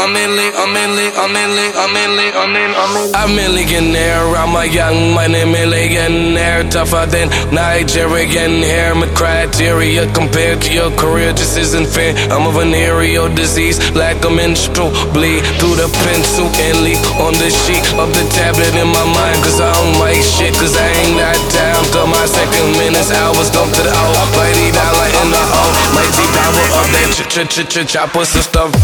I'm a millionaire, I'm a young money millionaire, tougher than Nigerian hair. My criteria compared to your career just isn't fair. I'm a venereal disease, like a menstrual bleed through the pencil and leak on the sheet of the tablet in my mind. Cause I don't like shit, cause I ain't got time. Till my second minutes, hours dump to the O. Mighty dollar in the O, mighty power of that chopper some stuff.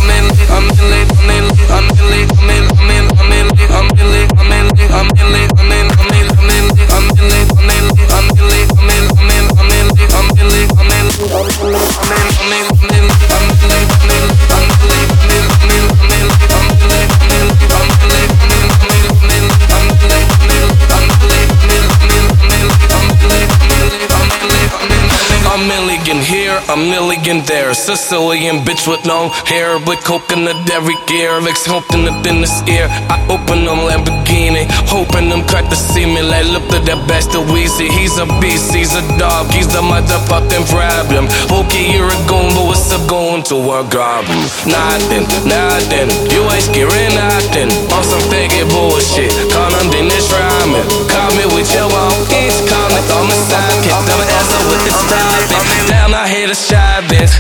A million there, Sicilian bitch with long hair, with coconut every gear, like something up in the ear. I open them Lamborghini, hoping them cut to see me. Like look at that bastard Weezy, he's a beast, he's a dog, he's the motherfucking problem. Okay, you're a goon, but what's up going to a goblin? Nothing, you ain't scaring nothing. On some faggot bullshit, call them Dennis Rodman. Call me with your own kids, call me on my sidekick. Double ass up with the stop it. Down I hit a shy bitch.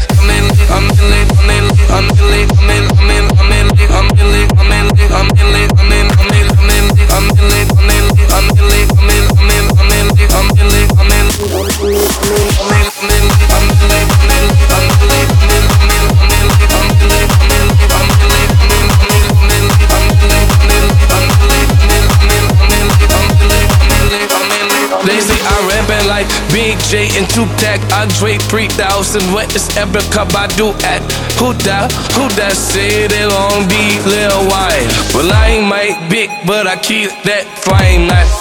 They say I rapping like Big J and Tupac. I Drake 3000, what is ever cup I do at? Who that say they gon' be Lil Wayne? Well I ain't my big, but I keep that flame. Not